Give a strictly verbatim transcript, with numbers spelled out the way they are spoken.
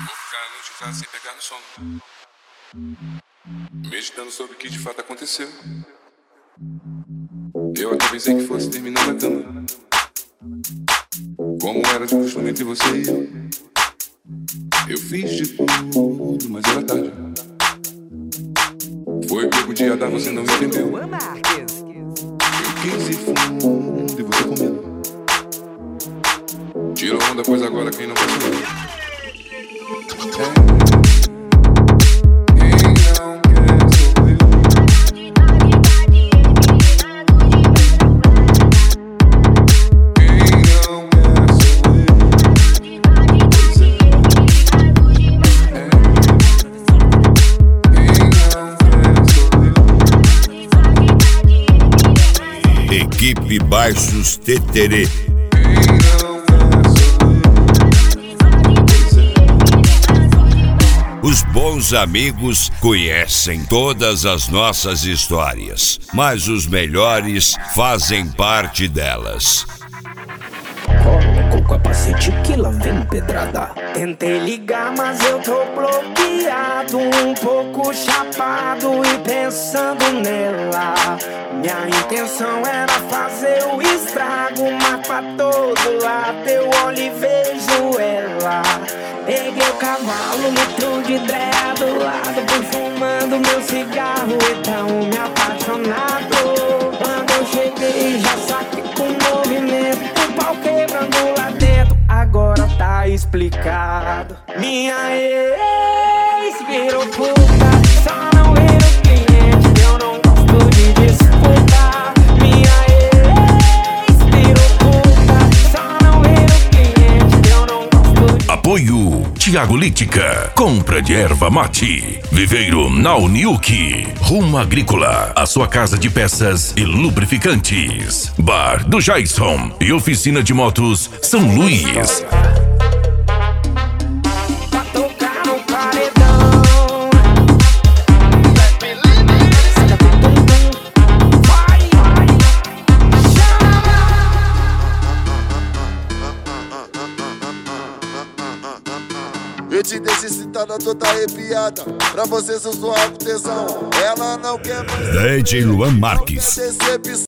ficar a noite inteira sem pegar no sono, meditando sobre o que de fato aconteceu. Eu até pensei que fosse terminar na cama, como era de costume entre você e eu. Eu fiz de tudo, mas era tarde. Foi o que eu podia dar, você não entendeu. Eu quis ir fundo e você com medo. Tirou onda, pois agora quem não passou. Equipe Baixos Teterê. Os bons amigos conhecem todas as nossas histórias, mas os melhores fazem parte delas. Coloca o capacete que lá vem pedrada. Tentei ligar, mas eu tô bloqueado, um pouco chapado e pensando nela. Minha intenção era fazer o estrago, mas pra todo lado eu olho e vejo ela. Peguei o cavalo, metro de dreia do lado, perfumando meu cigarro e tão me apaixonado. Quando eu cheguei já saquei com movimento, o pau quebrando lá dentro, agora tá explicado. Minha ex virou puta, só não virou cliente, eu não gosto de disputar. Minha ex virou puta, só não virou cliente, eu não gosto de... Apoio Tiago Lítica, compra de erva mate, Viveiro na Uniuki, Rumo Agrícola, a sua casa de peças e lubrificantes, Bar do Jason e Oficina de Motos São Luís. Eu te deixo excitada, toda arrepiada. Pra você, eu sou algo tesão. Ela não quer mais. D J Luan Marques.